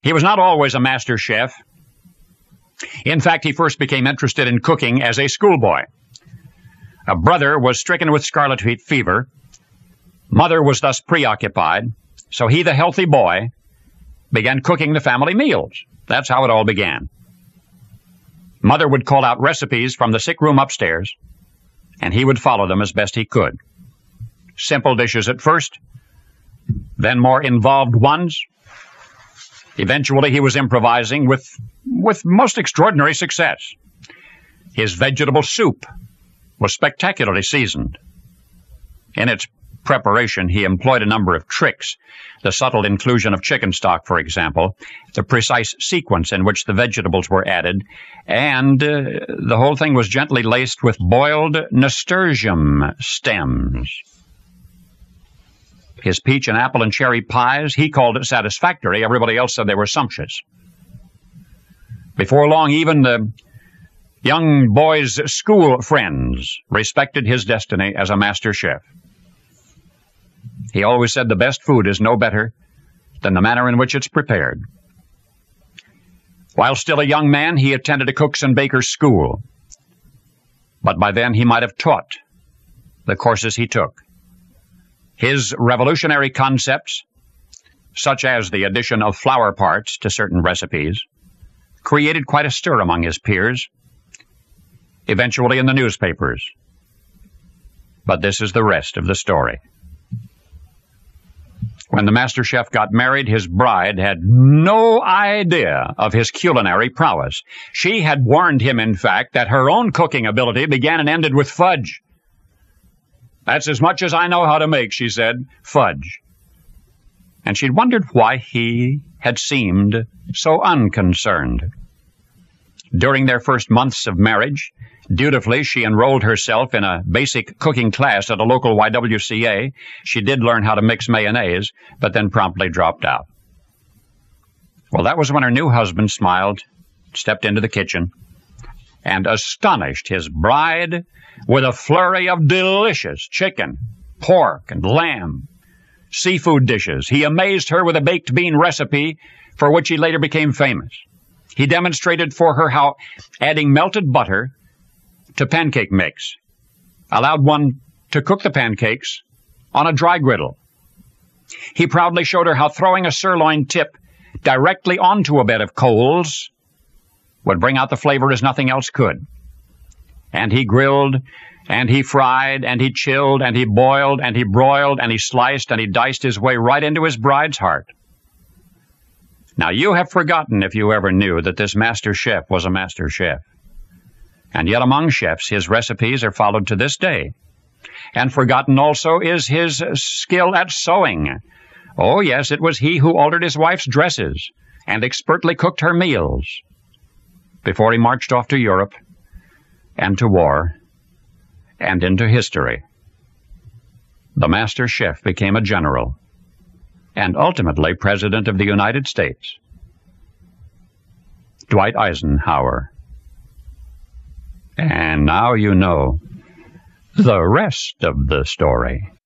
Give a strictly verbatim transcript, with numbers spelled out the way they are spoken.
He was not always a master chef. In fact, he first became interested in cooking as a schoolboy. A brother was stricken with scarlet fever. Mother was thus preoccupied, so he, the healthy boy, began cooking the family meals. That's how it all began. Mother would call out recipes from the sick room upstairs, and he would follow them as best he could. Simple dishes at first, then more involved ones. Eventually, he was improvising with, with most extraordinary success. His vegetable soup was spectacularly seasoned. In its preparation, he employed a number of tricks. The subtle inclusion of chicken stock, for example, the precise sequence in which the vegetables were added, and uh, the whole thing was gently laced with boiled nasturtium stems. His peach and apple and cherry pies, he called it satisfactory. Everybody else said they were sumptuous. Before long, even the young boy's school friends respected his destiny as a master chef. He always said the best food is no better than the manner in which it's prepared. While still a young man, he attended a cook's and baker's school. But by then he might have taught the courses he took. His revolutionary concepts, such as the addition of flower parts to certain recipes, created quite a stir among his peers, eventually in the newspapers. But this is the rest of the story. When the master chef got married, his bride had no idea of his culinary prowess. She had warned him, in fact, that her own cooking ability began and ended with fudge. That's as much as I know how to make, she said, fudge. And she'd wondered why he had seemed so unconcerned. During their first months of marriage, dutifully she enrolled herself in a basic cooking class at a local Y W C A. She did learn how to mix mayonnaise, but then promptly dropped out. Well, that was when her new husband smiled, stepped into the kitchen, and astonished his bride with a flurry of delicious chicken, pork, and lamb, seafood dishes. He amazed her with a baked bean recipe for which he later became famous. He demonstrated for her how adding melted butter to pancake mix allowed one to cook the pancakes on a dry griddle. He proudly showed her how throwing a sirloin tip directly onto a bed of coals would bring out the flavor as nothing else could. And he grilled, and he fried, and he chilled, and he boiled, and he broiled, and he sliced, and he diced his way right into his bride's heart. Now, you have forgotten, if you ever knew, that this master chef was a master chef. And yet among chefs, his recipes are followed to this day. And forgotten also is his skill at sewing. Oh, yes, it was he who altered his wife's dresses and expertly cooked her meals before he marched off to Europe and to war and into history. The master chef became a general and ultimately President of the United States, Dwight Eisenhower. And now you know the rest of the story.